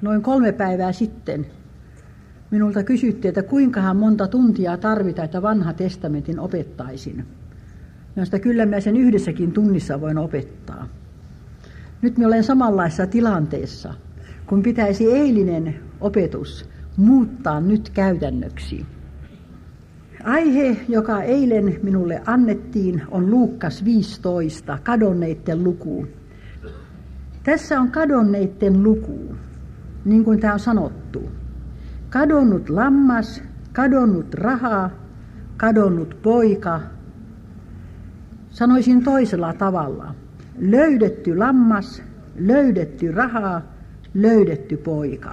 noin 3 päivää sitten minulta kysyttiin, että kuinkahan monta tuntia tarvitaan, että vanha testamentin opettaisin. Josta kyllä mä sen 1 tunnissa voin opettaa. Nyt minä olen samanlaisessa tilanteessa, kun pitäisi eilinen opetus muuttaa nyt käytännöksi. Aihe, joka eilen minulle annettiin, on Luukas 15, kadonneiden luku. Tässä on kadonneiden luku, niin kuin tämä on sanottu. Kadonnut lammas, kadonnut raha, kadonnut poika. Sanoisin toisella tavalla. Löydetty lammas, löydetty raha, löydetty poika.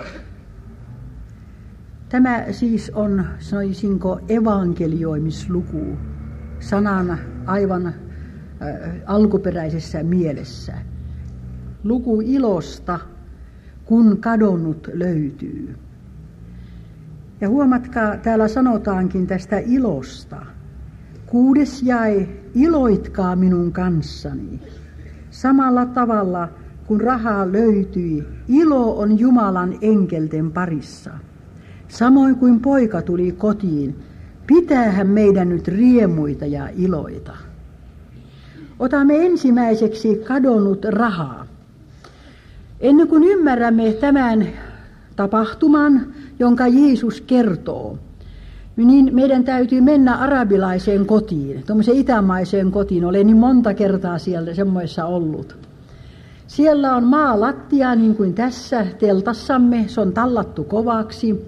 Tämä siis on, sanoisinko, evankelioimisluku sanan aivan alkuperäisessä mielessä. Luku ilosta, kun kadonnut löytyy. Ja huomatkaa, täällä sanotaankin tästä ilosta. 6. jae, iloitkaa minun kanssani. Samalla tavalla, kun rahaa löytyi, ilo on Jumalan enkelten parissa. Samoin kuin poika tuli kotiin, pitäähän meidän nyt riemuita ja iloita. Otamme ensimmäiseksi kadonnut rahaa. Ennen kuin ymmärrämme tämän tapahtuman, jonka Jeesus kertoo, niin meidän täytyy mennä arabilaiseen kotiin, tuommoiseen itämaiseen kotiin. Olen niin monta kertaa siellä semmoissa ollut. Siellä on maalattia niin kuin tässä teltassamme, se on tallattu kovaksi.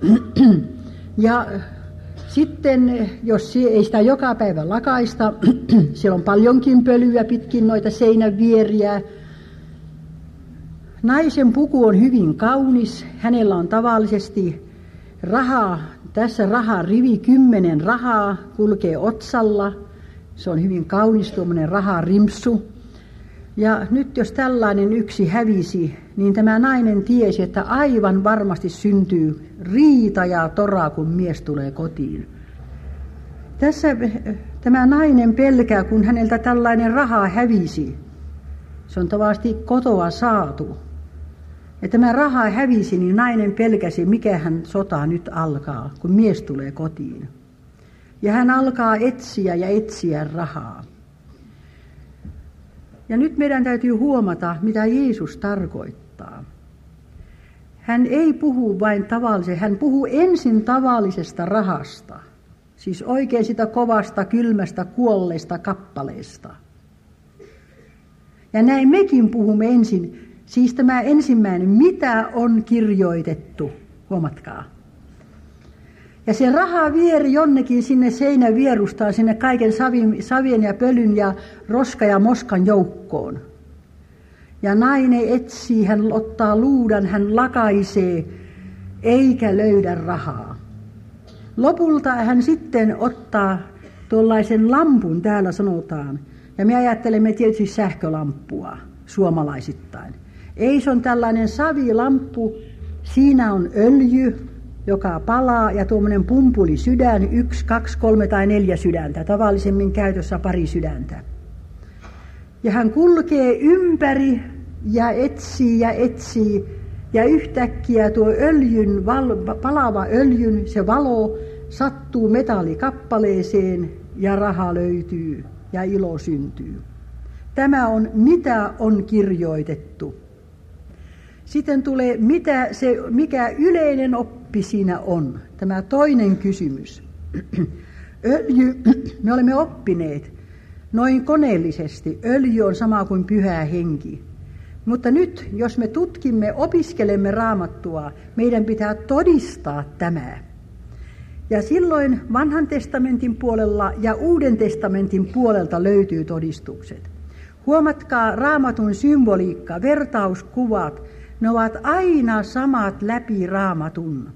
Ja sitten, jos ei sitä joka päivä lakaista, siellä on paljonkin pölyä pitkin noita seinävieriä. Naisen puku on hyvin kaunis, hänellä on tavallisesti rahaa, tässä raharivi 10 rahaa kulkee otsalla. Se on hyvin kaunis tuommoinen raharimpsu. Ja nyt jos tällainen yksi hävisi, niin tämä nainen tiesi, että aivan varmasti syntyy riita ja tora, kun mies tulee kotiin. Tässä tämä nainen pelkää, kun häneltä tällainen raha hävisi. Se on tavallisesti kotoa saatu. Ja tämä raha hävisi, niin nainen pelkäsi, mikähän sota nyt alkaa, kun mies tulee kotiin. Ja hän alkaa etsiä rahaa. Ja nyt meidän täytyy huomata, mitä Jeesus tarkoittaa. Hän ei puhu vain tavallisesti, hän puhuu ensin tavallisesta rahasta. Siis oikein sitä kovasta, kylmästä, kuolleesta kappaleesta. Ja näin mekin puhumme ensin. Siis tämä ensimmäinen, mitä on kirjoitettu, huomatkaa. Ja se raha vieri jonnekin sinne seinävierustaan, sinne kaiken savien ja pölyn ja roska ja moskan joukkoon. Ja nainen etsii, hän ottaa luudan, hän lakaisee, eikä löydä rahaa. Lopulta hän sitten ottaa tuollaisen lampun, täällä sanotaan. Ja me ajattelemme tietysti sähkölamppua suomalaisittain. Ei, se on tällainen savilamppu, siinä on öljy, joka palaa, ja tuommoinen pumpulisydän, 1, 2, 3 tai 4 sydäntä, tavallisemmin käytössä 2 sydäntä. Ja hän kulkee ympäri ja etsii, ja yhtäkkiä tuo palava öljyn, se valo sattuu metallikappaleeseen, ja raha löytyy, ja ilo syntyy. Tämä on, mitä on kirjoitettu. Sitten tulee, mikä yleinen oppi siinä on. Tämä toinen kysymys. Öljy, me olemme oppineet noin koneellisesti. Öljy on sama kuin pyhä henki. Mutta nyt, jos me opiskelemme Raamattua, meidän pitää todistaa tämä. Ja silloin Vanhan testamentin puolella ja Uuden testamentin puolelta löytyy todistukset. Huomatkaa Raamatun symboliikka, vertauskuvat, ne ovat aina samat läpi Raamatun.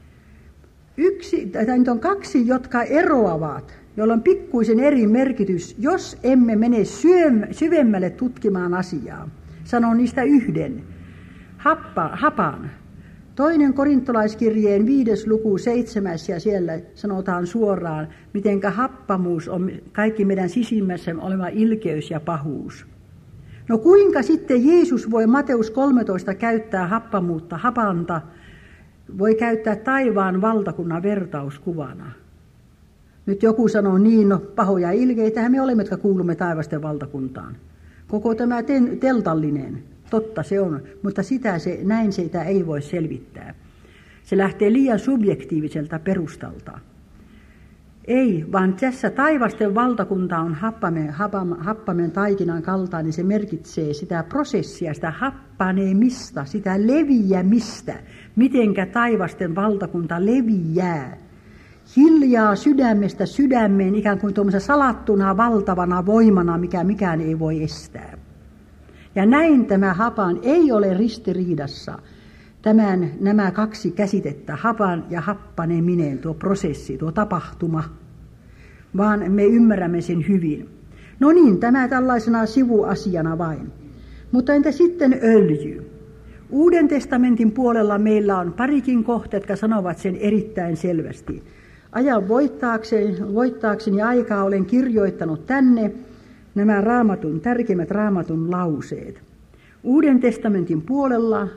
Nyt on 2, jotka eroavat, joilla on pikkuisen eri merkitys, jos emme mene syvemmälle tutkimaan asiaa. Sanon niistä yhden. Hapan. 2. korintolaiskirjeen 5. luku 7. ja siellä sanotaan suoraan, mitenkä happamuus on kaikki meidän sisimmässä oleva ilkeys ja pahuus. No kuinka sitten Jeesus voi Matteus 13 käyttää hapanta, voi käyttää taivaan valtakunnan vertauskuvana? Nyt joku sanoo niin, no pahoja ilkeitähän me olemme, jotka kuulumme taivasten valtakuntaan. Koko tämä teltallinen, totta se on, mutta näin sitä ei voi selvittää. Se lähtee liian subjektiiviselta perustalta. Ei, vaan tässä taivasten valtakunta on happamen taikinan kaltainen, se merkitsee sitä prosessia, sitä happanemista, sitä leviämistä, mitenkä taivasten valtakunta leviää. Hiljaa sydämestä sydämeen ikään kuin tuommoisena salattuna valtavana voimana, mikä mikään ei voi estää. Ja näin tämä hapan ei ole ristiriidassa. Nämä kaksi käsitettä, hapan ja happaneminen, tuo prosessi, tuo tapahtuma, vaan me ymmärrämme sen hyvin. No niin, tämä tällaisena sivuasiana vain. Mutta entä sitten öljy? Uuden testamentin puolella meillä on parikin kohtaa, jotka sanovat sen erittäin selvästi. Ajan voittaakseni aikaa olen kirjoittanut tänne nämä tärkeimmät raamatun lauseet. Uuden testamentin puolella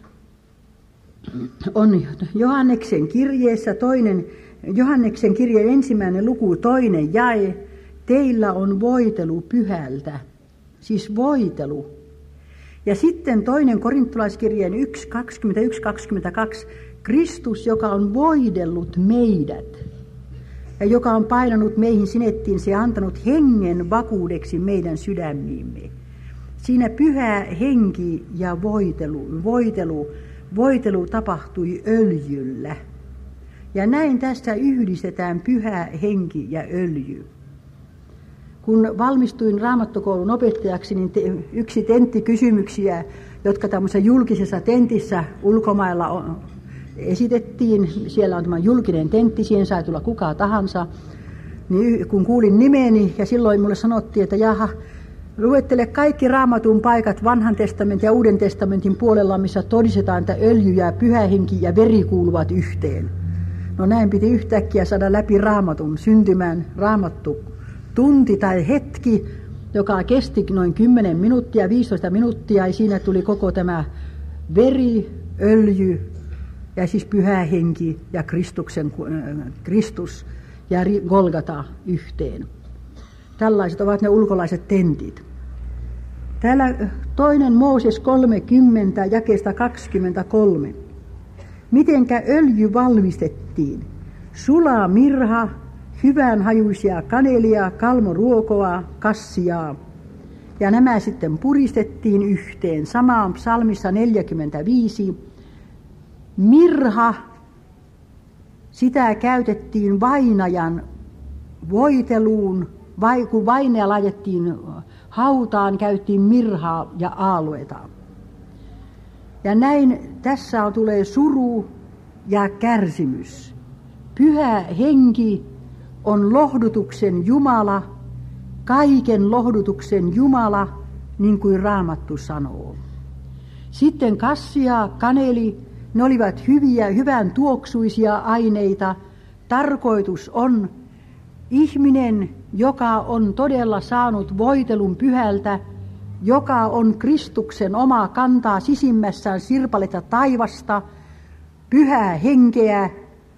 on Johanneksen kirjeessä Johanneksen kirjeen 1. luku 2. jae, teillä on voitelu pyhältä, siis voitelu. Ja sitten 2. korintolaiskirjeen 1:21-22, Kristus, joka on voidellut meidät ja joka on painanut meihin sinettiinsä ja antanut hengen vakuudeksi meidän sydämiimme. Siinä pyhä henki ja voitelu tapahtui öljyllä. Ja näin tässä yhdistetään pyhä henki ja öljy. Kun valmistuin raamattokoulun opettajaksi, niin yksi tenttikysymyksiä, jotka tämmöisessä julkisessa tentissä ulkomailla esitettiin, siellä on tämä julkinen tentti, siihen sai tulla kuka tahansa, niin kun kuulin nimeni ja silloin mulle sanottiin, että jaha, luettele kaikki raamatun paikat vanhan testamentin ja uuden testamentin puolella, missä todistetaan, että öljy ja pyhä henki ja veri kuuluvat yhteen. No näin piti yhtäkkiä saada läpi raamatun syntymään raamattu tunti tai hetki, joka kesti noin 10 minuuttia, 15 minuuttia, ja siinä tuli koko tämä veri, öljy ja siis pyhä henki ja Kristus ja Golgata yhteen. Tällaiset ovat ne ulkolaiset tentit. Täällä 2. Mooses 30, jakeesta 23. Mitenkä öljy valmistettiin? Sulaa mirha, hyvän hajuisia kanelia, kalmoruokoa, kassiaa. Ja nämä sitten puristettiin yhteen. Sama psalmissa 45. Mirha, sitä käytettiin vainajan voiteluun. Kun vainaja laitettiin hautaan, käytiin mirhaa ja aalueta. Ja näin tässä tulee suru ja kärsimys. Pyhä henki on lohdutuksen Jumala, kaiken lohdutuksen Jumala, niin kuin Raamattu sanoo. Sitten kassia, kaneli, ne olivat hyvän tuoksuisia aineita. Tarkoitus on ihminen, joka on todella saanut voitelun pyhältä, joka on Kristuksen omaa kantaa sisimmässään sirpaletta taivasta, pyhää henkeä.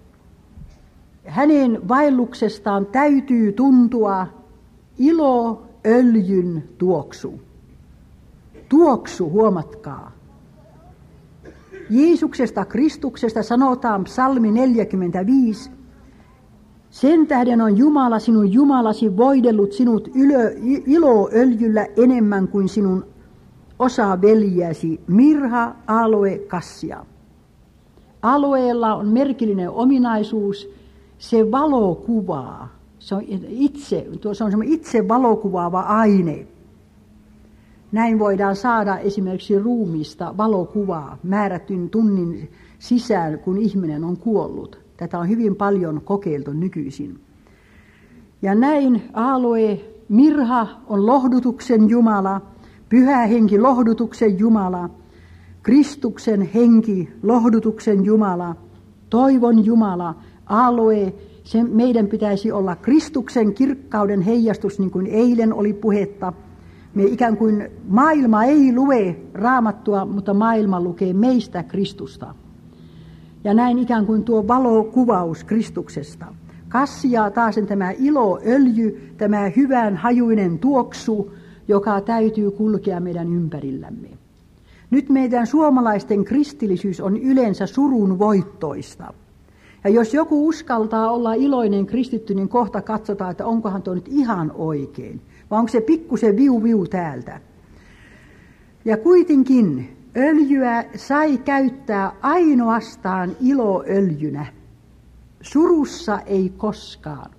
Hänen vaelluksestaan täytyy tuntua ilo, öljyn tuoksu. Tuoksu, huomatkaa. Jeesuksesta, Kristuksesta sanotaan psalmi 45. Sen tähden on Jumala, sinun Jumalasi, voidellut sinut iloöljyllä enemmän kuin sinun osa veljiäsi, mirha, aloe, kassia. Aloeella on merkillinen ominaisuus, se valokuvaa. Se on semmoinen itse valokuvaava aine. Näin voidaan saada esimerkiksi ruumiista valokuvaa määrätyn tunnin sisään, kun ihminen on kuollut. Tätä on hyvin paljon kokeiltu nykyisin. Ja näin aloe, mirha on lohdutuksen Jumala, pyhä henki lohdutuksen Jumala, Kristuksen henki lohdutuksen Jumala, toivon Jumala, aloe, meidän pitäisi olla Kristuksen kirkkauden heijastus, niin kuin eilen oli puhetta. Me ikään kuin maailma ei lue Raamattua, mutta maailma lukee meistä Kristusta. Ja näin ikään kuin tuo valokuvaus Kristuksesta. Kassia taas tämä iloöljy, tämä hyvän hajuinen tuoksu, joka täytyy kulkea meidän ympärillämme. Nyt meidän suomalaisten kristillisyys on yleensä surun voittoista. Ja jos joku uskaltaa olla iloinen kristitty, niin kohta katsotaan, että onkohan tuo nyt ihan oikein. Vai onko se pikkusen viu täältä. Ja kuitenkin öljyä sai käyttää ainoastaan iloöljynä. Surussa ei koskaan.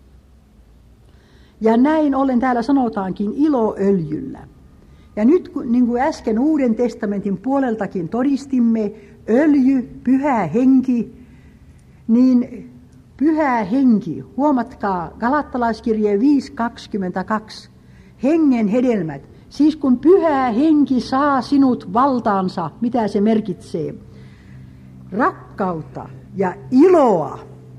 Ja näin ollen täällä sanotaankin iloöljyllä. Ja nyt niin kuin äsken Uuden testamentin puoleltakin todistimme, öljy, pyhä henki, niin pyhä henki, huomatkaa Galattalaiskirje 5.22, hengen hedelmät. Siis kun pyhä henki saa sinut valtaansa, mitä se merkitsee? Rakkautta ja iloa.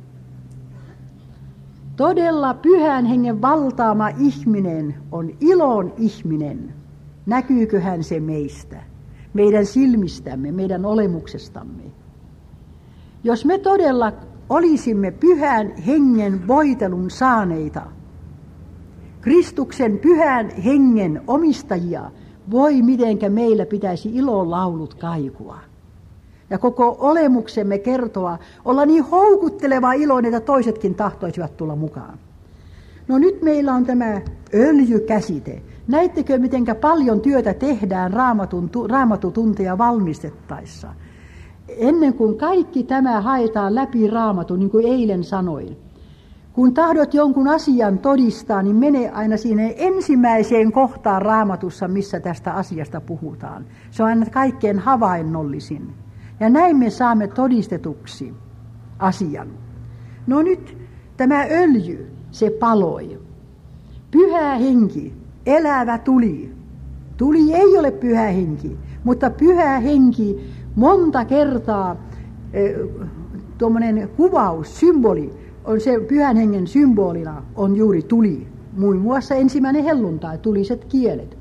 Todella pyhän hengen valtaama ihminen on ilon ihminen. Näkyyköhän se meistä, meidän silmistämme, meidän olemuksestamme? Jos me todella olisimme pyhän hengen voitelun saaneita, Kristuksen pyhän hengen omistajia, voi mitenkä meillä pitäisi ilolaulut kaikua. Ja koko olemuksemme kertoa, olla niin houkutteleva iloinen, että toisetkin tahtoisivat tulla mukaan. No nyt meillä on tämä öljykäsite. Näittekö, mitenkä paljon työtä tehdään raamatutunteja valmistettaessa? Ennen kuin kaikki tämä haetaan läpi Raamatun, niin kuin eilen sanoin. Kun tahdot jonkun asian todistaa, niin mene aina siinä ensimmäiseen kohtaan Raamatussa, missä tästä asiasta puhutaan. Se on aina kaikkein havainnollisin. Ja näin me saamme todistetuksi asian. No nyt tämä öljy, se paloi. Pyhä henki, elävä tuli. Tuli ei ole pyhä henki, mutta pyhä henki monta kertaa, tuommoinen kuvaus, symboli, on se pyhän hengen symbolina on juuri tuli. Muun muassa ensimmäinen helluntai, tuliset kielet.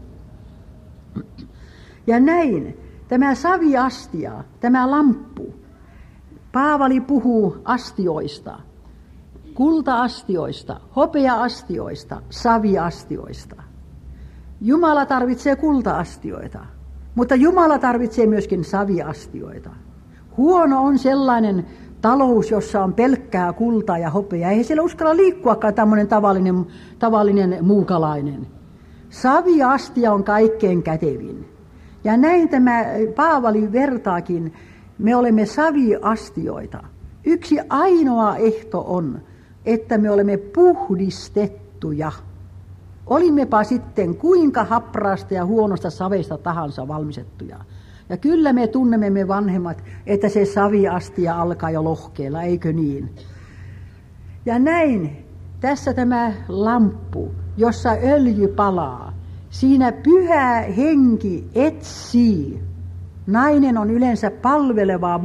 Ja näin, tämä saviastia, tämä lamppu, Paavali puhuu astioista, kulta-astioista, hopea-astioista, saviastioista. Jumala tarvitsee kulta-astioita, mutta Jumala tarvitsee myöskin saviastioita. Huono on sellainen talous, jossa on pelkkää kultaa ja hopeaa. Ei siellä uskalla liikkuakaan tämmöinen tavallinen muukalainen. Saviastia on kaikkein kätevin. Ja näin tämä Paavali vertaakin, me olemme saviastioita. Yksi ainoa ehto on, että me olemme puhdistettuja. Olimmepa sitten kuinka hapraasta ja huonosta savesta tahansa valmistettuja. Ja kyllä me tunnemme me vanhemmat, että se saviastia alkaa jo lohkeella, eikö niin? Ja näin, tässä tämä lamppu, jossa öljy palaa, siinä pyhä henki etsii. Nainen on yleensä palveleva,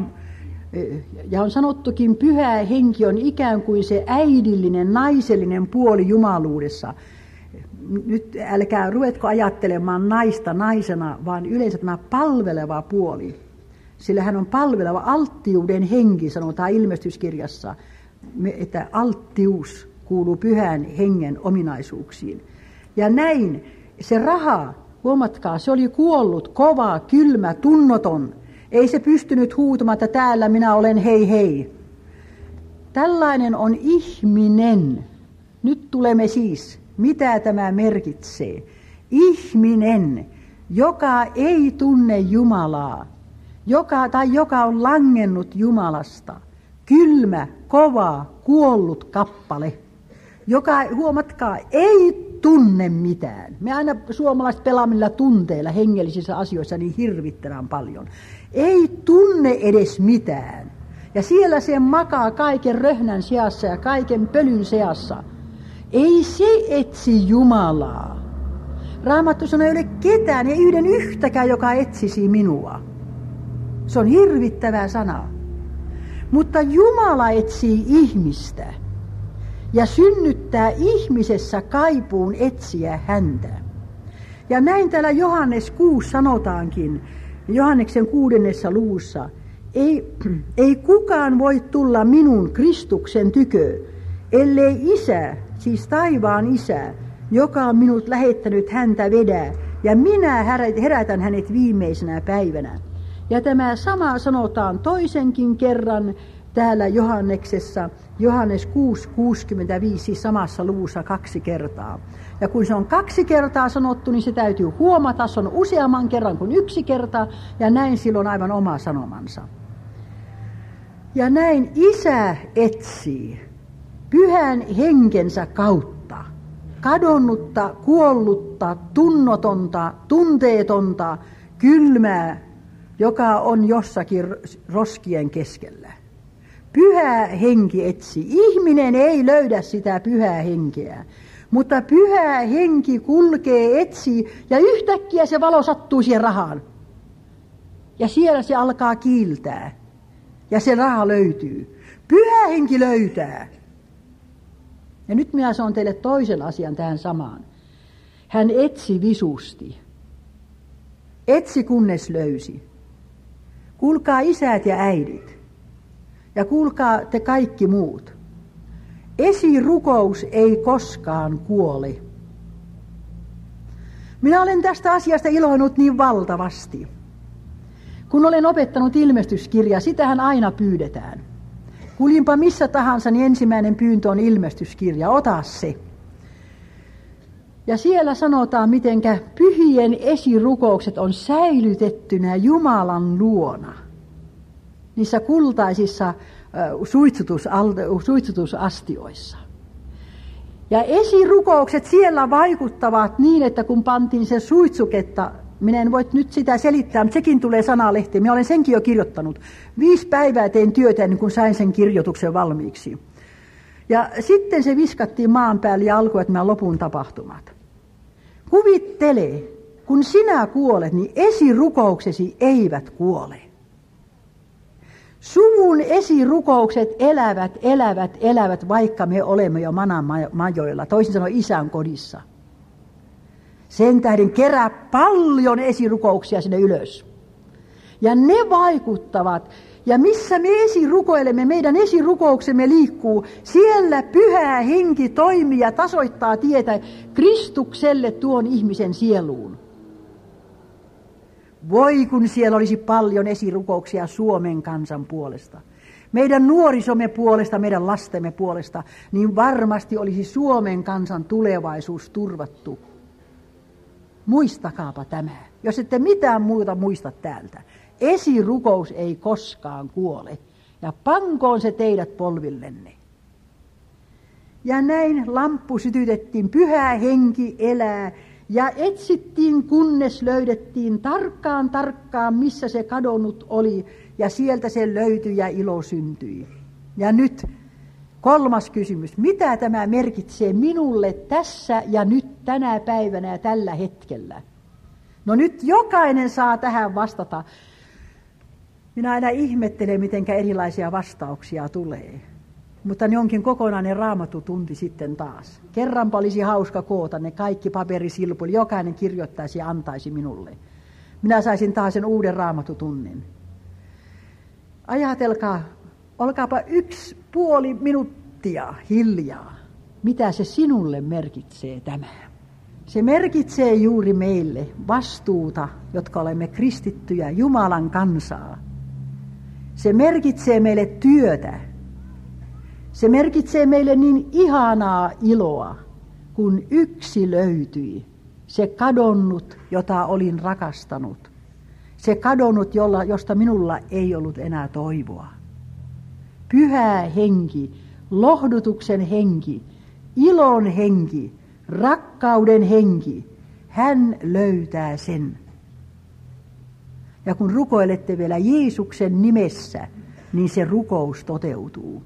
ja on sanottukin, pyhä henki on ikään kuin se äidillinen, naisellinen puoli jumaluudessa. Nyt älkää ruvetko ajattelemaan naista naisena, vaan yleensä tämä palveleva puoli. Sillä hän on palveleva, alttiuden henki, sanotaan ilmestyskirjassa, että alttius kuuluu pyhän hengen ominaisuuksiin. Ja näin se raha, huomatkaa, se oli kuollut, kova, kylmä, tunnoton. Ei se pystynyt huutamaan, että täällä minä olen, hei hei. Tällainen on ihminen. Nyt tulemme siis. Mitä tämä merkitsee? Ihminen, joka ei tunne Jumalaa, joka on langennut Jumalasta, kylmä, kova, kuollut kappale, joka, huomatkaa, ei tunne mitään. Me aina suomalaiset pelaamme tunteilla hengellisissä asioissa niin hirvittävän paljon. Ei tunne edes mitään. Ja siellä se makaa kaiken röhnän seassa ja kaiken pölyn seassa. Ei se etsi Jumalaa. Raamattu sanoo, ei ole ketään, ei yhden yhtäkään, joka etsisi minua. Se on hirvittävä sana. Mutta Jumala etsii ihmistä ja synnyttää ihmisessä kaipuun etsiä häntä. Ja näin täällä Johannes 6 sanotaankin, Johanneksen 6. luvussa, ei kukaan voi tulla minun Kristuksen tykö, ellei Isä, siis taivaan Isä, joka on minut lähettänyt häntä vedää, ja minä herätän hänet viimeisenä päivänä. Ja tämä sama sanotaan toisenkin kerran täällä Johanneksessa, Johannes 6:65, siis samassa luvussa 2 kertaa. Ja kun se on 2 kertaa sanottu, niin se täytyy huomata, se on useamman kerran kuin 1 kerta, ja näin silloin aivan oma sanomansa. Ja näin Isä etsii pyhän henkensä kautta kadonnutta, kuollutta, tunnotonta, tunteetonta, kylmää, joka on jossakin roskien keskellä. Pyhä henki etsi. Ihminen ei löydä sitä pyhää henkeä, mutta pyhä henki kulkee, etsii, ja yhtäkkiä se valo sattuu siihen rahaan. Ja siellä se alkaa kiiltää, ja se raha löytyy. Pyhä henki löytää. Ja nyt minä sanon teille toisen asian tähän samaan. Hän etsi visusti. Etsi kunnes löysi. Kuulkaa isät ja äidit. Ja kuulkaa te kaikki muut. Esirukous ei koskaan kuole. Minä olen tästä asiasta iloinut niin valtavasti. Kun olen opettanut ilmestyskirjaa, sitähän aina pyydetään. Kuljinpa missä tahansa, niin ensimmäinen pyyntö on ilmestyskirja, ota se. Ja siellä sanotaan, mitenkä pyhien esirukoukset on säilytettynä Jumalan luona. Niissä kultaisissa suitsutusastioissa. Ja esirukoukset siellä vaikuttavat niin, että kun pantiin se suitsuketta, minä en voi nyt sitä selittää, mutta sekin tulee sanalehtiin. Minä olen senkin jo kirjoittanut. 5 päivää tein työtä ennen kuin sain sen kirjoituksen valmiiksi. Ja sitten se viskattiin maan päälle ja alkoivat nämä lopun tapahtumat. Kuvittele, kun sinä kuolet, niin esirukouksesi eivät kuole. Suvun esirukoukset elävät, vaikka me olemme jo manamajoilla, toisin sanoen isän kodissa. Sen tähden kerää paljon esirukouksia sinne ylös. Ja ne vaikuttavat. Ja missä me esirukoilemme, meidän esirukouksemme liikkuu, siellä pyhä henki toimii ja tasoittaa tietä Kristukselle tuon ihmisen sieluun. Voi kun siellä olisi paljon esirukouksia Suomen kansan puolesta. Meidän nuorisomme puolesta, meidän lastemme puolesta, niin varmasti olisi Suomen kansan tulevaisuus turvattu. Muistakaapa tämä, jos ette mitään muuta muista täältä. Esirukous ei koskaan kuole, ja pankoon se teidät polvillenne. Ja näin lamppu sytytettiin, pyhä henki elää, ja etsittiin kunnes löydettiin tarkkaan, missä se kadonnut oli, ja sieltä se löytyi ja ilo syntyi. Ja nyt 3. kysymys, mitä tämä merkitsee minulle tässä ja nyt tänä päivänä ja tällä hetkellä? No nyt jokainen saa tähän vastata. Minä aina ihmettelen, mitenkä erilaisia vastauksia tulee. Mutta ne onkin kokonainen Raamattutunti sitten taas. Kerranpa olisi hauska koota ne kaikki paperisilpuli, jokainen kirjoittaisi ja antaisi minulle. Minä saisin taas sen uuden Raamattutunnin. Ajatelkaa, olkaapa 1,5 minuuttia hiljaa. Mitä se sinulle merkitsee tämä? Se merkitsee juuri meille vastuuta, jotka olemme kristittyjä, Jumalan kansaa. Se merkitsee meille työtä. Se merkitsee meille niin ihanaa iloa, kun yksi löytyi. Se kadonnut, jota olin rakastanut. Se kadonnut, josta minulla ei ollut enää toivoa. Pyhä henki, lohdutuksen henki, ilon henki, rakkauden henki. Hän löytää sen. Ja kun rukoilette vielä Jeesuksen nimessä, niin se rukous toteutuu.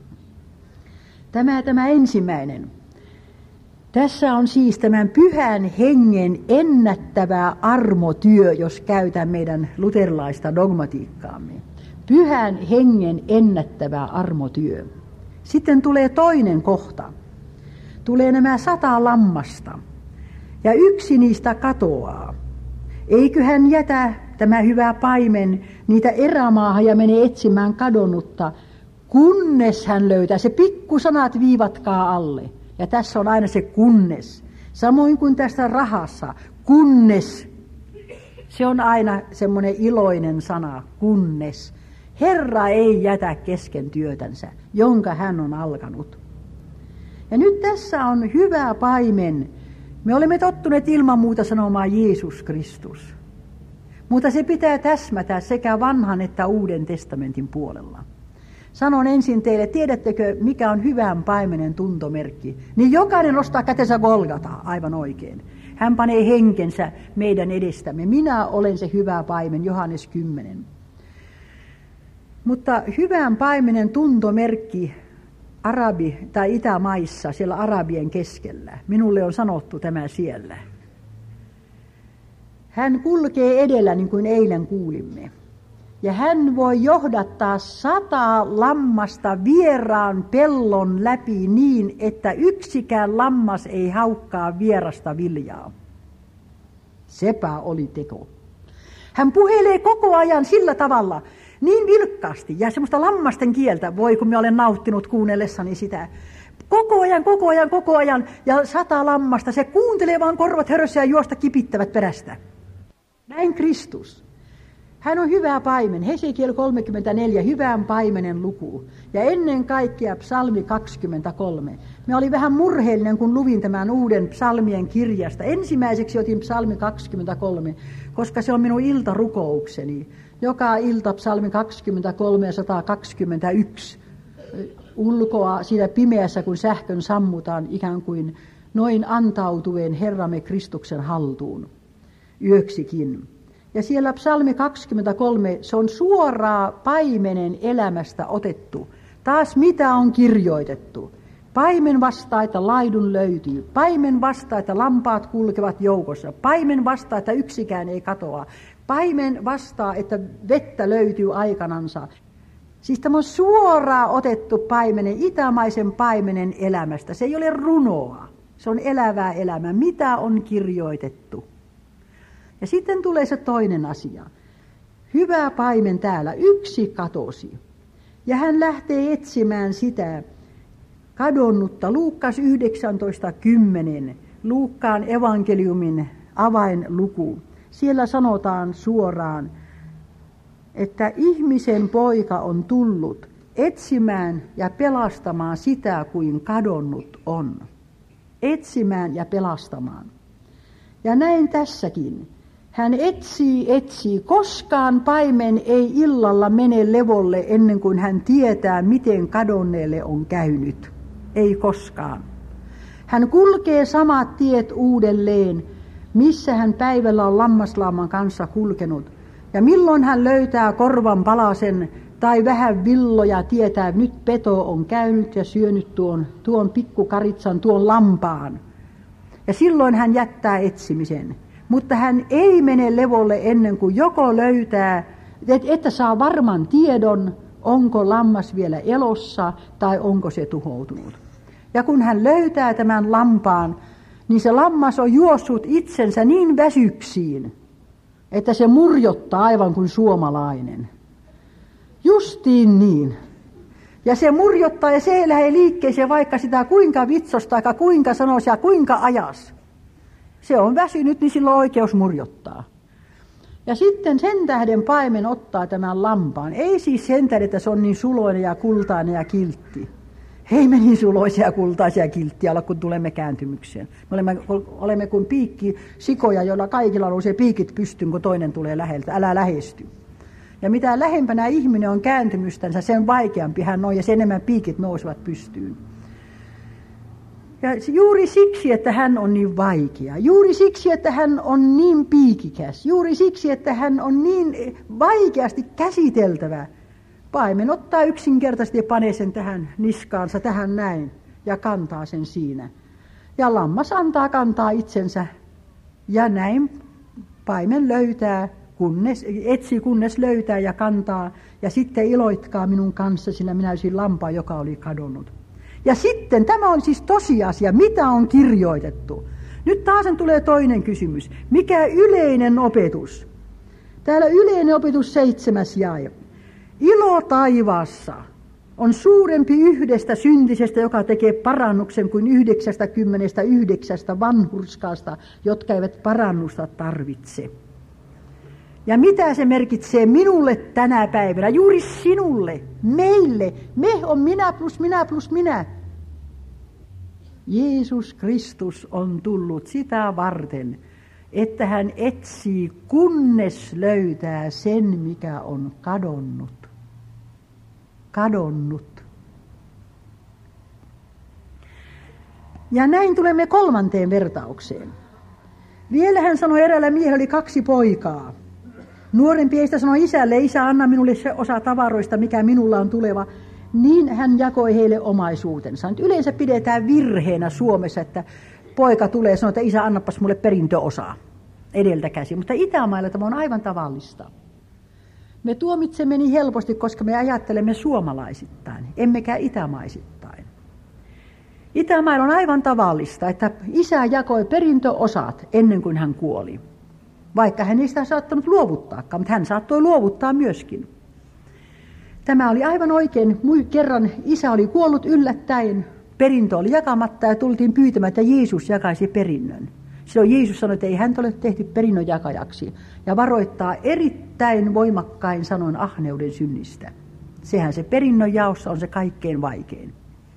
Tämä ensimmäinen. Tässä on siis tämän pyhän hengen ennättävä armotyö, jos käytän meidän luterilaista dogmatiikkaamme. Pyhän hengen ennättävä armotyö. Sitten tulee toinen kohta. Tulee nämä 100 lammasta. ja yksi niistä katoaa. Eikö hän jätä, tämä hyvä paimen, niitä erämaahan ja menee etsimään kadonnutta, kunnes hän löytää. Se pikkusanat viivatkaa alle. Ja tässä on aina se kunnes. Samoin kuin tässä rahassa, kunnes. Se on aina semmoinen iloinen sana, kunnes. Herra ei jätä kesken työtänsä, jonka hän on alkanut. Ja nyt tässä on hyvä paimen. Me olemme tottuneet ilman muuta sanomaan Jeesus Kristus. Mutta se pitää täsmätä sekä vanhan että uuden testamentin puolella. Sanon ensin teille, tiedättekö mikä on hyvän paimenen tuntomerkki? Niin jokainen nostaa kätensä Golgataa, aivan oikein. Hän panee henkensä meidän edestämme. Minä olen se hyvä paimen, Johannes 10. Mutta hyvän paimenen tuntomerkki arabi- tai itämaissa, siellä arabien keskellä. Minulle on sanottu tämä siellä. Hän kulkee edellä, niin kuin eilen kuulimme. Ja hän voi johdattaa 100 lammasta vieraan pellon läpi niin, että yksikään lammas ei haukkaa vierasta viljaa. Sepä oli teko. Hän puhelee koko ajan sillä tavalla, niin vilkkaasti ja semmoista lammasten kieltä, voi kun minä olen nauttinut kuunnellessani sitä. Koko ajan ja 100 lammasta, se kuuntelee vaan korvat hörössä ja juosta kipittävät perästä. Näin Kristus. Hän on hyvä paimen, Hesekiel 34, hyvän paimenen luku. Ja ennen kaikkea psalmi 23. Mä olin vähän murheellinen, kun luvin tämän uuden psalmien kirjasta. Ensimmäiseksi otin psalmi 23, koska se on minun iltarukoukseni. Joka ilta psalmi 23 ja 121 ulkoa siinä pimeässä, kun sähkön sammutaan ikään kuin noin antautuen Herramme Kristuksen haltuun yöksikin. Ja siellä psalmi 23, se on suoraa paimenen elämästä otettu. Taas mitä on kirjoitettu? Paimen vastaa, että laidun löytyy. Paimen vastaa, että lampaat kulkevat joukossa. Paimen vastaa, että yksikään ei katoa. Paimen vastaa, että vettä löytyy aikanansa. Siis tämä on suoraan otettu paimenen, itämaisen paimenen elämästä. Se ei ole runoa, se on elävää elämää. Mitä on kirjoitettu? Ja sitten tulee se toinen asia. Hyvä paimen täällä, yksi katosi. Ja hän lähtee etsimään sitä kadonnutta. Luukkas 19:10, Luukkaan evankeliumin avainluku. Siellä sanotaan suoraan, että ihmisen poika on tullut etsimään ja pelastamaan sitä, kuin kadonnut on. Etsimään ja pelastamaan. Ja näin tässäkin. Hän etsii. Koskaan paimen ei illalla mene levolle ennen kuin hän tietää, miten kadonneelle on käynyt. Ei koskaan. Hän kulkee samat tiet uudelleen, missä hän päivällä on lammaslauman kanssa kulkenut. Ja milloin hän löytää korvan palasen tai vähän villoja, tietää, että nyt peto on käynyt ja syönyt tuon pikkukaritsan, tuon lampaan. Ja silloin hän jättää etsimisen. Mutta hän ei mene levolle ennen kuin joko löytää, että saa varman tiedon, onko lammas vielä elossa tai onko se tuhoutunut. Ja kun hän löytää tämän lampaan, niin se lammas on juossut itsensä niin väsyksiin, että se murjottaa aivan kuin suomalainen. Justiin niin. Ja se murjottaa ja se ei lähde liikkeeseen, vaikka sitä kuinka vitsosta tai kuinka sanoisi ja kuinka ajas. Se on väsynyt, niin sillä on oikeus murjottaa. Ja sitten sen tähden paimen ottaa tämän lampaan. Ei siis sen tähden, että se on niin suloinen ja kultainen ja kiltti. Ei me niin suloisia, kultaisia kilttiä olla, kun tulemme kääntymykseen. Me olemme kuin piikkisikoja, joilla kaikilla on se piikit pystyyn, kun toinen tulee läheltä. Älä lähesty. Ja mitä lähempänä ihminen on kääntymystänsä, sen vaikeampi hän on ja sen enemmän piikit nousevat pystyyn. Ja juuri siksi, että hän on niin vaikea, juuri siksi, että hän on niin piikikäs, juuri siksi, että hän on niin vaikeasti käsiteltävä, paimen ottaa yksinkertaisesti ja panee sen tähän niskaansa, tähän näin, ja kantaa sen siinä. Ja lammas antaa kantaa itsensä, ja näin paimen löytää, kunnes löytää ja kantaa, ja sitten iloitkaa minun kanssa, sillä minä olisin lampaa, joka oli kadonnut. Ja sitten, tämä on siis tosiasia, mitä on kirjoitettu. Nyt taasen tulee toinen kysymys. Mikä yleinen opetus? Täällä yleinen opetus 7. jae. Ilo taivaassa on suurempi yhdestä syntisestä, joka tekee parannuksen kuin 99 vanhurskaasta, jotka eivät parannusta tarvitse. Ja mitä se merkitsee minulle tänä päivänä? Juuri sinulle, meille. Me on minä plus minä plus minä. Jeesus Kristus on tullut sitä varten, että hän etsii, kunnes löytää sen, mikä on kadonnut. Kadonnut. Ja näin tulemme 3. vertaukseen. Vielä hän sanoi, eräällä miehellä oli 2 poikaa. Nuorempi heistä sanoi isälle, isä, anna minulle se osa tavaroista, mikä minulla on tuleva. Niin hän jakoi heille omaisuutensa. Nyt yleensä pidetään virheenä Suomessa, että poika tulee ja sanoo, että isä, annapas mulle perintöosaa edeltä käsin. Mutta Itämailla tämä on aivan tavallista. Me tuomitsemme niin helposti, koska me ajattelemme suomalaisittain, emmekä itämaisittain. Itämailla on aivan tavallista, että isä jakoi perintöosat ennen kuin hän kuoli. Vaikka hän ei sitä saattanut luovuttaakaan, mutta hän saattoi luovuttaa myöskin. Tämä oli aivan oikein. Kerran isä oli kuollut yllättäen, perintö oli jakamatta ja tultiin pyytämään, että Jeesus jakaisi perinnön. Silloin Jeesus sanoi, että ei häntä ole tehty perinnön jakajaksi ja varoittaa erittäin voimakkain sanoin ahneuden synnistä. Sehän se perinnön jaossa on se kaikkein vaikein.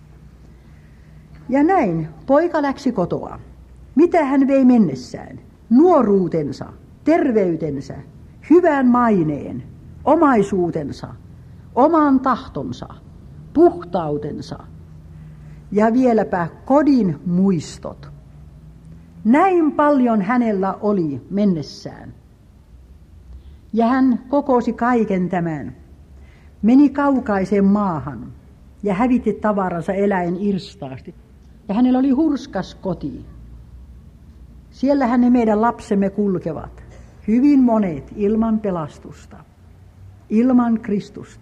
Ja näin, poika läksi kotoa. Mitä hän vei mennessään? Nuoruutensa, terveytensä, hyvän maineen, omaisuutensa, oman tahtonsa, puhtautensa ja vieläpä kodin muistot. Näin paljon hänellä oli mennessään. Ja hän kokosi kaiken tämän, meni kaukaiseen maahan ja hävitti tavaransa eläen irstaasti. Ja hänellä oli hurskas koti. Siellähän ne meidän lapsemme kulkevat, hyvin monet ilman pelastusta, ilman Kristusta.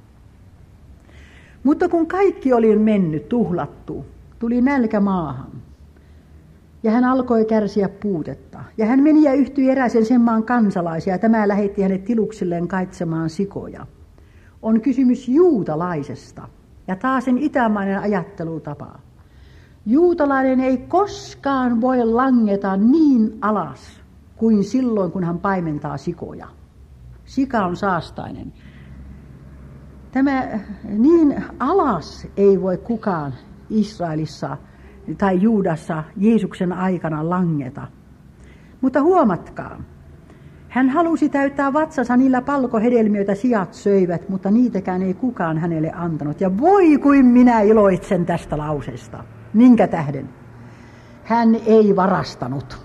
Mutta kun kaikki oli mennyt, tuhlattu, tuli nälkä maahan. Ja hän alkoi kärsiä puutetta. Ja hän meni ja yhtyi eräisen sen maan kansalaisia, ja tämä lähetti hänet tiluksilleen kaitsemaan sikoja. On kysymys juutalaisesta, ja taas sen itämainen ajattelutapa. Juutalainen ei koskaan voi langeta niin alas kuin silloin, kun hän paimentaa sikoja. Sika on saastainen. Tämä niin alas ei voi kukaan Israelissa tai Juudassa Jeesuksen aikana langeta. Mutta huomatkaa, hän halusi täyttää vatsansa niillä palkohedelmillä, joita siat söivät, mutta niitäkään ei kukaan hänelle antanut. Ja voi kuin minä iloitsen tästä lauseesta. Minkä tähden? Hän ei varastanut.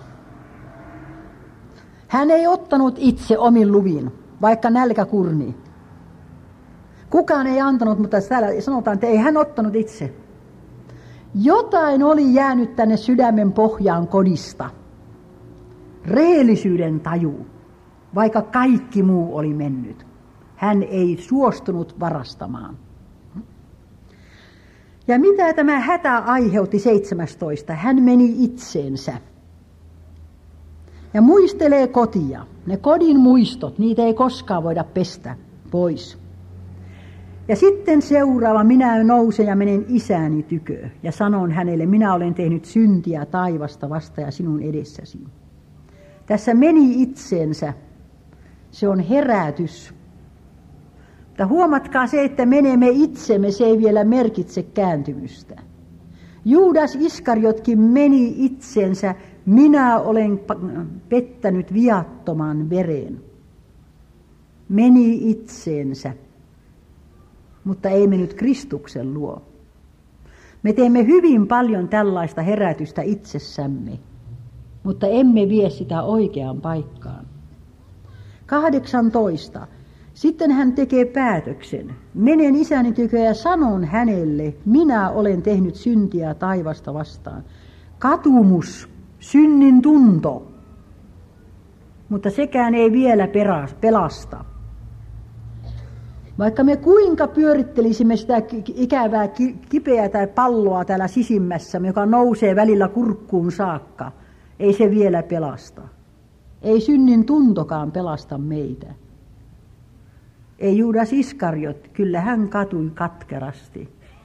Hän ei ottanut itse omin luvin, vaikka nälkä kurni. Kukaan ei antanut, mutta täällä sanotaan, että ei hän ottanut itse. Jotain oli jäänyt tänne sydämen pohjaan kodista. Rehellisyyden taju, vaikka kaikki muu oli mennyt. Hän ei suostunut varastamaan. Ja mitä tämä hätä aiheutti 17? Hän meni itseensä. Ja muistelee kotia. Ne kodin muistot, niitä ei koskaan voida pestä pois. Ja sitten seuraava, minä nousen ja menen isäni tykö ja sanon hänelle, minä olen tehnyt syntiä taivasta vasta ja sinun edessäsi. Tässä meni itseensä. Se on herätys. Mutta huomatkaa se, että menemme itsemme, se ei vielä merkitse kääntymystä. Juudas Iskariotkin meni itsensä, minä olen pettänyt viattoman veren. Meni itseensä, mutta ei mennyt Kristuksen luo. Me teemme hyvin paljon tällaista herätystä itsessämme, mutta emme vie sitä oikeaan paikkaan. 18. Sitten hän tekee päätöksen. Menen isäni tykö ja sanon hänelle, minä olen tehnyt syntiä taivasta vastaan. Katumus, synnin tunto, mutta sekään ei vielä pelasta. Vaikka me kuinka pyörittelisimme sitä ikävää kipeää tai palloa täällä sisimmässämme, joka nousee välillä kurkkuun saakka, Ei se vielä pelasta. Ei synnin tuntokaan pelasta meitä. Ei Juudas Iskariot, kyllä hän katui katkerasti.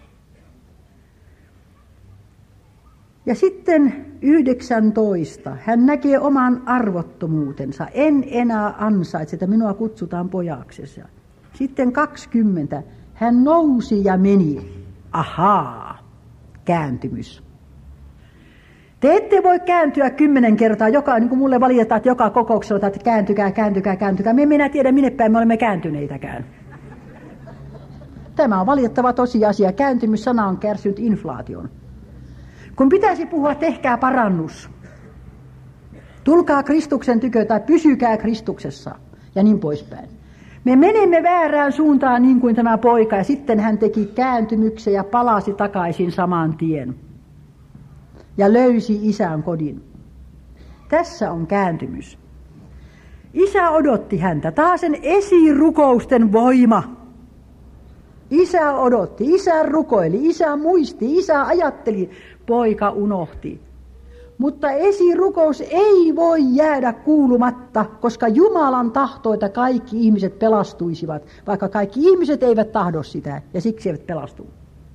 Ja sitten 19. Hän näkee oman arvottomuutensa. En enää ansaitse, että minua kutsutaan pojaksesi. Sitten 20. Hän nousi ja meni. Ahaa, kääntymys. Te ette voi kääntyä 10 kertaa, niin kuin mulle valitetaan, että joka kokouksella, että kääntykää. Me emme enää tiedä, minne päin me olemme kääntyneitäkään. Tämä on valitettava tosiasia. Kääntymyssana on kärsinyt inflaation. Kun pitäisi puhua, tehkää parannus. Tulkaa Kristuksen tykö tai pysykää Kristuksessa ja niin poispäin. Me menemme väärään suuntaan niin kuin tämä poika ja sitten hän teki kääntymyksen ja palasi takaisin saman tien. Ja löysi isän kodin. Tässä on kääntymys. Isä odotti häntä. Taas sen esirukousten voima. Isä odotti, isä rukoili, isä muisti, isä ajatteli, poika unohti. Mutta esirukous ei voi jäädä kuulumatta, koska Jumalan tahtoo, että kaikki ihmiset pelastuisivat, vaikka kaikki ihmiset eivät tahdo sitä ja siksi eivät pelastu.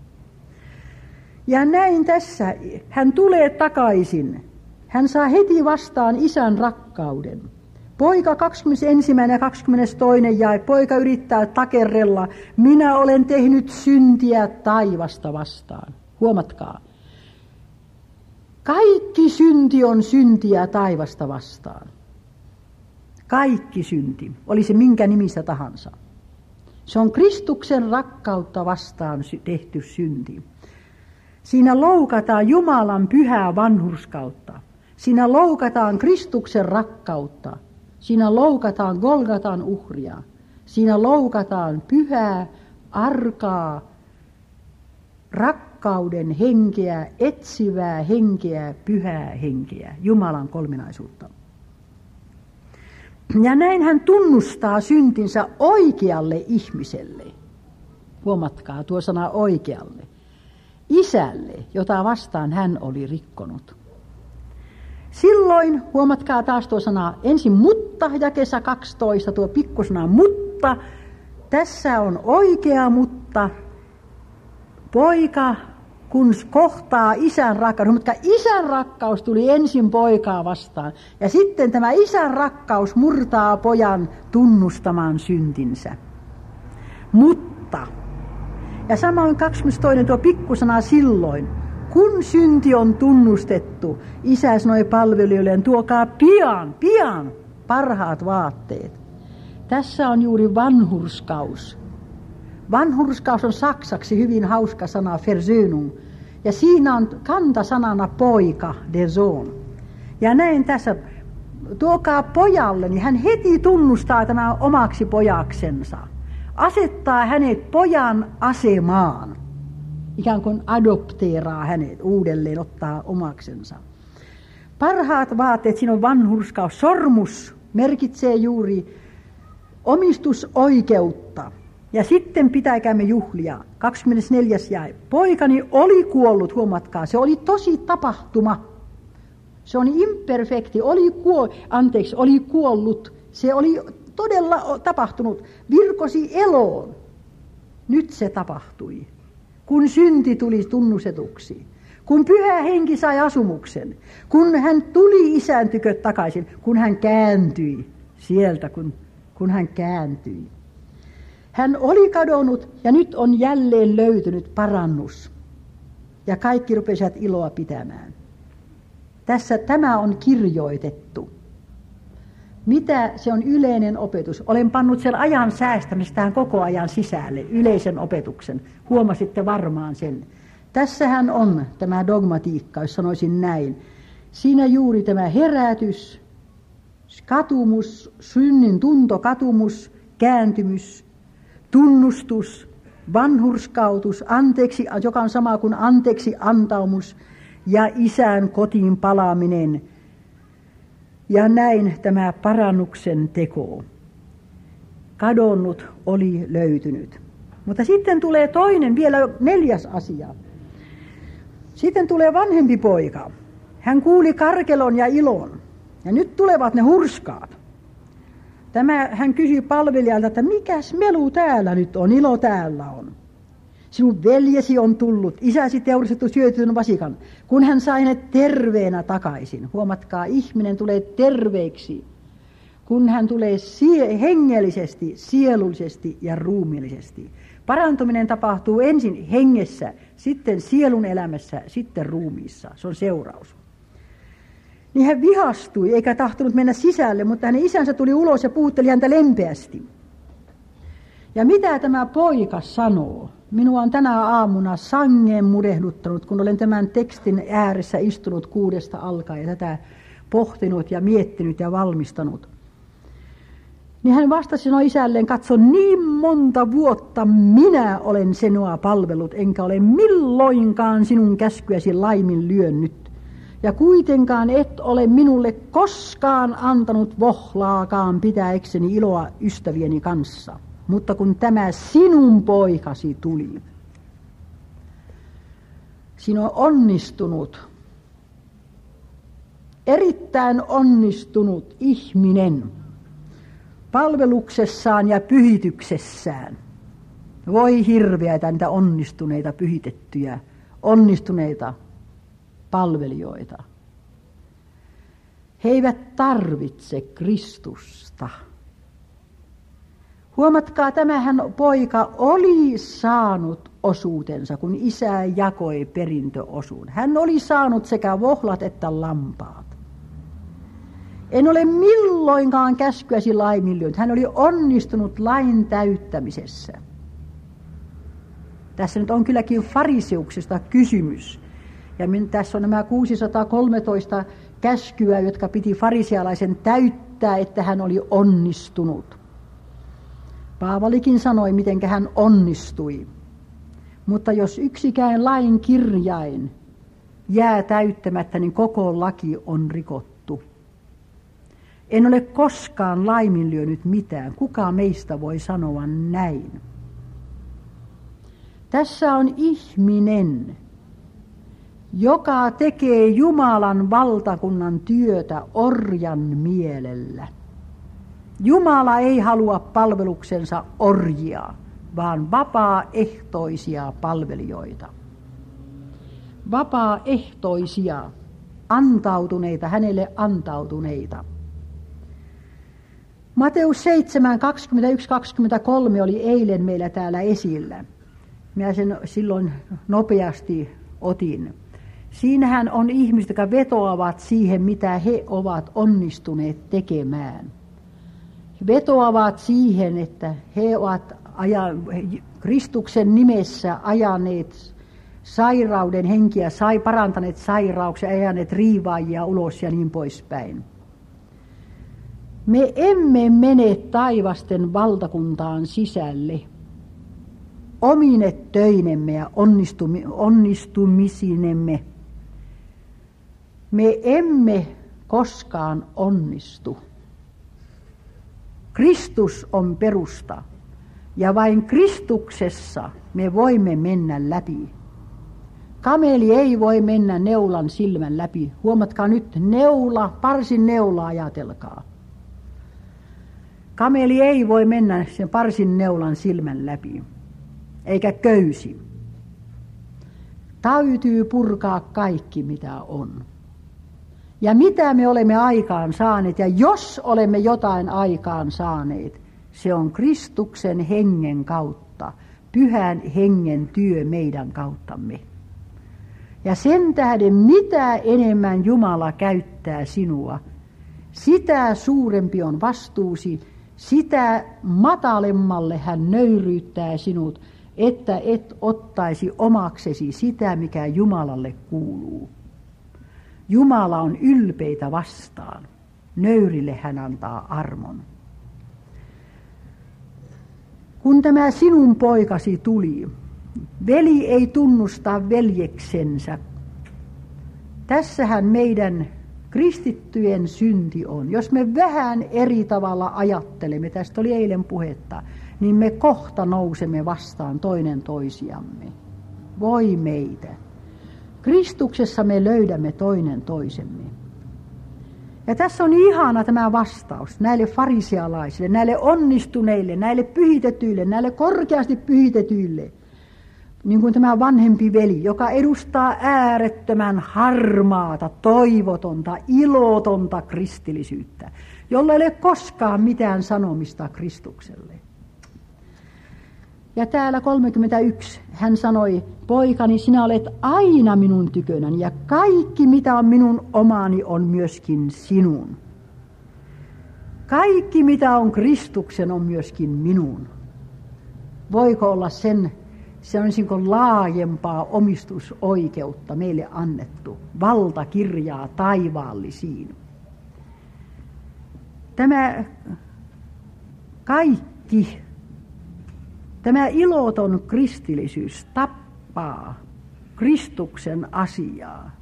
Ja näin tässä, hän tulee takaisin. Hän saa heti vastaan isän rakkauden. Poika 21. ja 22. jae, poika yrittää takerrella, minä olen tehnyt syntiä taivasta vastaan. Huomatkaa, kaikki synti on syntiä taivasta vastaan. Kaikki synti, oli se minkä nimissä tahansa. Se on Kristuksen rakkautta vastaan tehty synti. Siinä loukataan Jumalan pyhää vanhurskautta. Siinä loukataan Kristuksen rakkautta. Siinä loukataan Golgatan uhria. Siinä loukataan pyhää, arkaa, rakkauden henkeä, etsivää henkeä, pyhää henkeä, Jumalan kolminaisuutta. Ja näin hän tunnustaa syntinsä oikealle ihmiselle. Huomatkaa tuo sana oikealle. Isälle, jota vastaan hän oli rikkonut. Silloin, huomatkaa taas tuo sana, ensin mutta, jakeessa 12, tuo pikkusana mutta. Tässä on oikea mutta. Poika, kun kohtaa isän rakkaus, mutta isän rakkaus tuli ensin poikaa vastaan. Ja sitten tämä isän rakkaus murtaa pojan tunnustamaan syntinsä. Mutta, ja samoin 22 tuo pikkusana silloin, kun synti on tunnustettu, isä sanoi palvelijoilleen, tuokaa pian parhaat vaatteet. Tässä on juuri vanhurskaus. Vanhurskaus on saksaksi hyvin hauska sana, Versöhnung. Ja siinä on kantasanana poika, der Sohn. Ja näin tässä, tuokaa pojalle, niin hän heti tunnustaa tämän omaksi pojaksensa. Asettaa hänet pojan asemaan. Ikään kuin adopteeraa hänet uudelleen, ottaa omaksensa. Parhaat vaatteet, siinä on vanhurskaus. Sormus merkitsee juuri omistusoikeutta. Ja sitten pitäkäämme juhlia. 24. jae. Poikani oli kuollut, huomatkaa, se oli tosi tapahtuma. Se on imperfekti, oli kuollut. Se oli todella tapahtunut. Virkosi eloon. Nyt se tapahtui. Kun synti tuli tunnustetuksi. Kun pyhä henki sai asumuksen. Kun hän tuli isän tykö takaisin. Kun hän kääntyi sieltä, kun hän kääntyi. Hän oli kadonnut ja nyt on jälleen löytynyt parannus. Ja kaikki rupesivat iloa pitämään. Tässä tämä on kirjoitettu. Mitä se on yleinen opetus? Olen pannut sen ajan säästämistä tähän koko ajan sisälle, yleisen opetuksen. Huomasitte varmaan sen. Tässähän on tämä dogmatiikka, jos sanoisin näin. Siinä juuri tämä herätys, katumus, synnin tunto, katumus, kääntymys, tunnustus, vanhurskautus, anteeksi, joka on sama kuin anteeksi antaumus ja isän kotiin palaaminen. Ja näin tämä parannuksen teko. Kadonnut oli löytynyt. Mutta sitten tulee toinen, vielä 4. asia. Sitten tulee vanhempi poika. Hän kuuli karkelon ja ilon. Ja nyt tulevat ne hurskaat. Hän kysyi palvelijalta, että mikäs melu täällä nyt on, ilo täällä on. Sinun veljesi on tullut, isäsi teurastettu syötyyn vasikan, kun hän sai ne terveenä takaisin. Huomatkaa, ihminen tulee terveeksi, kun hän tulee hengellisesti, sielullisesti ja ruumiillisesti. Parantuminen tapahtuu ensin hengessä, sitten sielun elämässä, sitten ruumiissa. Se on seuraus. Niin hän vihastui eikä tahtonut mennä sisälle, mutta hänen isänsä tuli ulos ja puhutteli häntä lempeästi. Ja mitä tämä poika sanoo? Minua on tänä aamuna sangen murehduttanut, kun olen tämän tekstin ääressä istunut 6 alkaen ja tätä pohtinut ja miettinyt ja valmistanut. Niin hän vastasi sanoi isälleen, katso, niin monta vuotta minä olen sinua palvellut, enkä ole milloinkaan sinun käskyäsi laiminlyönyt. Ja kuitenkaan et ole minulle koskaan antanut vohlaakaan pitääkseni iloa ystävieni kanssa. Mutta kun tämä sinun poikasi tuli, sinä on onnistunut, erittäin onnistunut ihminen palveluksessaan ja pyhityksessään. Voi hirveätä niitä onnistuneita pyhitettyjä, onnistuneita palvelijoita. He eivät tarvitse Kristusta. Huomatkaa, tämähän poika oli saanut osuutensa, kun isä jakoi perintöosuun. Hän oli saanut sekä vohlat että lampaat. En ole milloinkaan käskyäsi laiminlyönyt. Hän oli onnistunut lain täyttämisessä. Tässä nyt on kylläkin fariseuksesta kysymys. Ja tässä on nämä 613 käskyä, jotka piti farisealaisen täyttää, että hän oli onnistunut. Paavalikin sanoi, miten hän onnistui. Mutta jos yksikään lain kirjain jää täyttämättä, niin koko laki on rikottu. En ole koskaan laiminlyönyt mitään. Kuka meistä voi sanoa näin? Tässä on ihminen, joka tekee Jumalan valtakunnan työtä orjan mielellä. Jumala ei halua palveluksensa orjia, vaan vapaaehtoisia palvelijoita. Vapaaehtoisia, antautuneita, hänelle antautuneita. Mateus 7, 21-23 oli eilen meillä täällä esillä. Minä sen silloin nopeasti otin. Siinähän on ihmiset, jotka vetoavat siihen, mitä he ovat onnistuneet tekemään. He vetoavat siihen, että he ovat Kristuksen nimessä ajaneet sairauden henkiä, parantaneet sairauksia, ajaneet riivaajia ulos ja niin poispäin. Me emme mene taivasten valtakuntaan sisälle omine töinemme ja onnistumisinemme. Me emme koskaan onnistu. Kristus on perusta ja vain Kristuksessa me voimme mennä läpi. Kameli ei voi mennä neulan silmän läpi. Huomatkaa nyt, parsin neula ajatelkaa. Kameli ei voi mennä sen parsin neulan silmän läpi, eikä köysi. Täytyy purkaa kaikki, mitä on. Ja mitä me olemme aikaan saaneet, ja jos olemme jotain aikaan saaneet, se on Kristuksen hengen kautta, pyhän hengen työ meidän kauttamme. Ja sen tähden, mitä enemmän Jumala käyttää sinua, sitä suurempi on vastuusi, sitä matalemmalle hän nöyryyttää sinut, että et ottaisi omaksesi sitä, mikä Jumalalle kuuluu. Jumala on ylpeitä vastaan. Nöyrille hän antaa armon. Kun tämä sinun poikasi tuli, veli ei tunnusta veljeksensä. Tässähän meidän kristittyjen synti on. Jos me vähän eri tavalla ajattelemme, tästä oli eilen puhetta, niin me kohta nousemme vastaan toinen toisiamme. Voi meitä. Kristuksessa me löydämme toinen toisemme. Ja tässä on ihana tämä vastaus näille farisealaisille, näille onnistuneille, näille pyhitetyille, näille korkeasti pyhitetyille. Niin kuin tämä vanhempi veli, joka edustaa äärettömän harmaata, toivotonta, ilotonta kristillisyyttä, jolla ei ole koskaan mitään sanomista Kristukselle. Ja täällä 31 hän sanoi, poikani, sinä olet aina minun tykönäni ja kaikki mitä on minun omani on myöskin sinun. Kaikki mitä on Kristuksen on myöskin minun. Voiko olla se on laajempaa omistusoikeutta meille annettu, valtakirjaa taivaallisiin. Tämä kaikki, tämä iloton kristillisyys tappaa Kristuksen asiaa.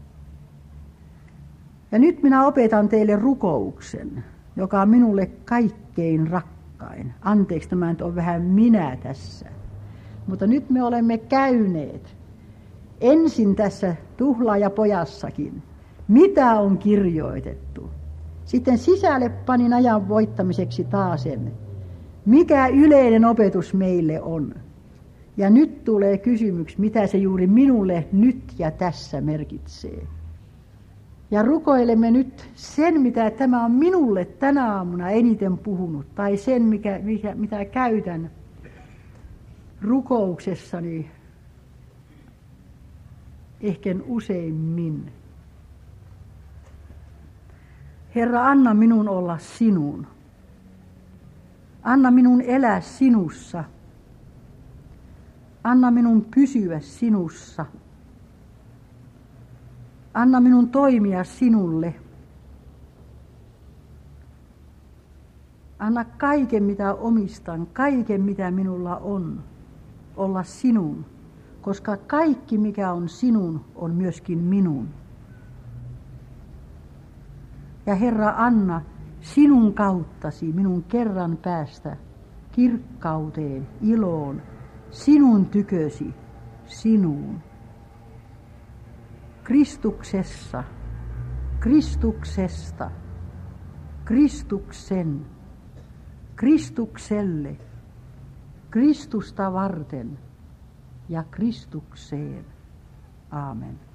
Ja nyt minä opetan teille rukouksen, joka on minulle kaikkein rakkain. Anteeksi, tämä nyt on vähän minä tässä. Mutta nyt me olemme käyneet ensin tässä Tuhlaajapojassakin, mitä on kirjoitettu. Sitten sisälle panin ajan voittamiseksi taasen, mikä yleinen opetus meille on. Ja nyt tulee kysymys, mitä se juuri minulle nyt ja tässä merkitsee. Ja rukoilemme nyt sen, mitä tämä on minulle tänä aamuna eniten puhunut, tai sen, mitä käytän rukouksessani ehkä useimmin. Herra, anna minun olla sinun. Anna minun elää sinussa. Anna minun pysyä sinussa. Anna minun toimia sinulle. Anna kaiken, mitä omistan, kaiken, mitä minulla on, olla sinun, koska kaikki, mikä on sinun, on myöskin minun. Ja Herra, anna sinun kauttasi minun kerran päästä kirkkauteen, iloon, sinun tykösi, sinuun. Kristuksessa, Kristuksesta, Kristuksen, Kristukselle, Kristusta varten ja Kristukseen. Aamen.